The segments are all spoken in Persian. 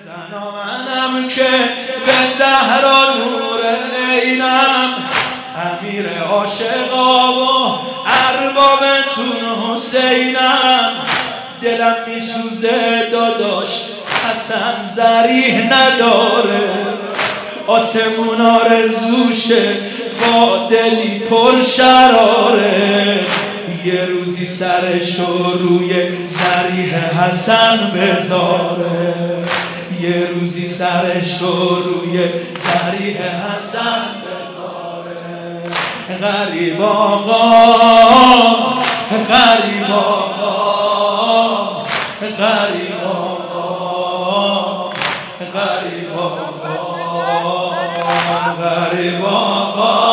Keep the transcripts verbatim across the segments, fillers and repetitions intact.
زن منم که به زهرا نور عینم، امیر عاشقا و اربابتون حسینم. دلم میسوزه داداش حسن ذریح نداره، آسمون آرزوشه با دلی پر شراره. یه روزی سرشو روی ذریح حسن بذاره، یه روزی سرشو روی ذریح حسن بذاره. غریب آقا، غریب آقا، غریب آقا، غریب آقا، غریب آقا.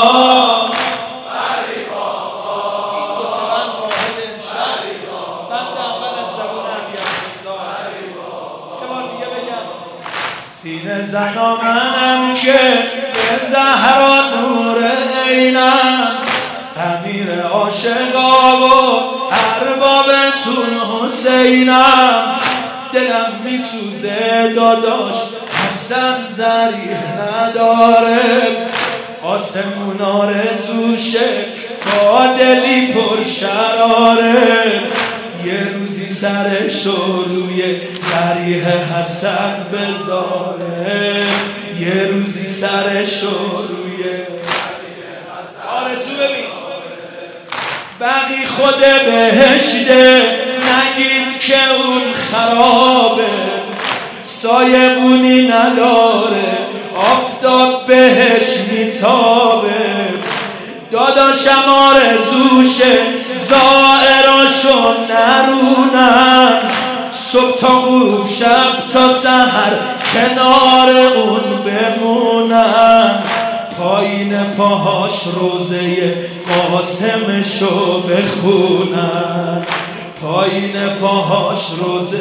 سینه زنا منم که به زهرا نور عینم، امیر عاشقا و اربابتون حسینم. دلم میسوزه داداش حسن ذریح نداره، آسمون آرزوشه با دلی پر شراره. یه روزی سرشو روی ذریح حسن بذاره، یه روزی سرشو روی ذریح حسن. آرزو ببین بقی خود بهشته، نگید که اون خرابه، سایبونی نداره آفتاب بهش میتابه. داداشم آرزوشه زائراشو نرونن، صبح تا غروب شب تا سحر کنار اون بمونن. پایین پاهاش روزه قاسمشو بخونن، پایین پاهاش روزه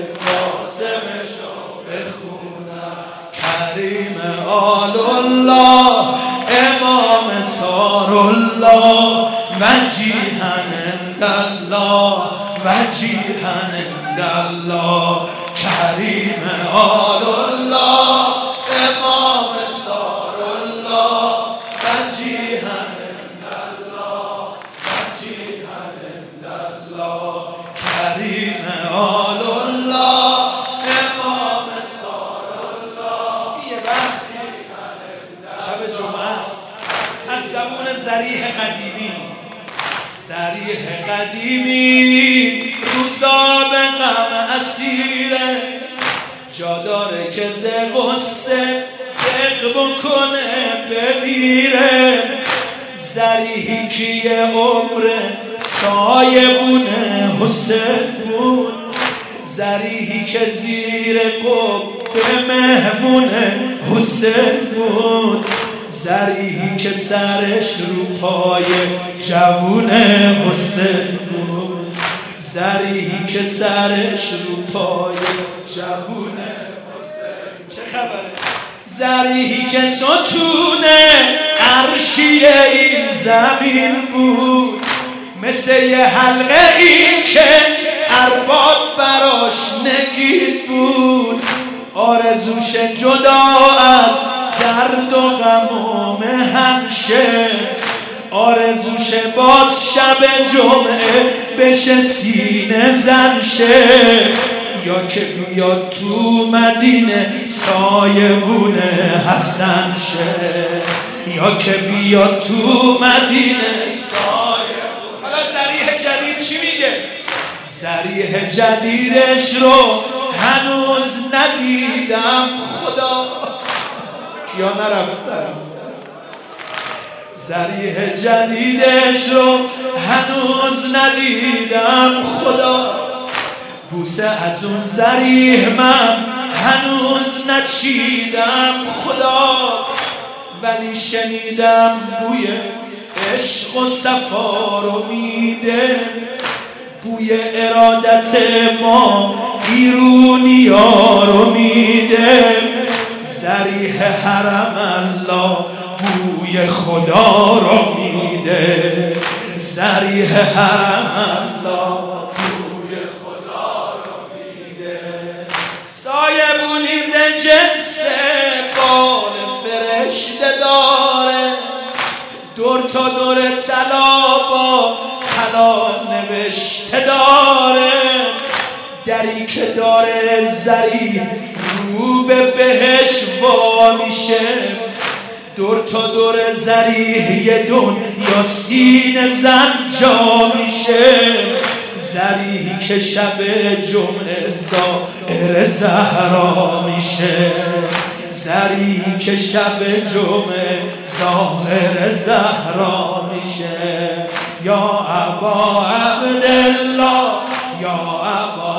قاسمشو بخونن. کریم آل الله امام سار الله، وجیهن عند الله، وجیهن عند الله. کریم آل الله امام سار الله، وجیهن عند الله، وجیهن عند الله. کریم آل الله امام سار الله. یه وجیهن شب جمعه است از زبون ذریح قدیمی. ذریح قدیمی روزا به غم اسیره، جا داره که ز غصه دق بکنه بمیره. ذریحی که یه عمر سایبونه حسین بود، ذریحی که زیر قبه مهمونه حسین بود. ذریحی که سرش رو پای جوون حسین بود، ذریحی که سرش رو پای جوون حسین. چه خبره؟ ذریحی که ستونه عرشی این زمین بود، مثل یه حلقه این که ارباب براش نگین بود. آرزوش جدا از درد و غم و مهنشه، آرزوش باز شب جمعه بشه سینه زنشه. یا که بیاد تو مدینه سایبون حسن شه، یا که بیاد تو مدینه سایبون. حالا ذریح جدید چی میگه؟ ذریح جدیدش رو هنوز ندیدم خدا، یا نرفتم. ذریح جدیدش رو هنوز ندیدم خدا، بوسه از اون ذریح من هنوز نچیدم خدا. ولی شنیدم بوی عشق و صفا رو میده، بوی ارادت ما بیرونی ها رو میده. ذریح حرم الله بوی خدا رو میده، ذریح حرم الله بوی خدا رو میده. سایبونی که داره، دری که داره زری رو به بهش وا میشه. دور تا دور زریح دنیا سینه زن جا میشه. زریحی که شب جمعه ظاهر زهرا میشه. زریحی که شب جمعه ظاهر زهرا میشه. یا ابا عبدالله، یا ابا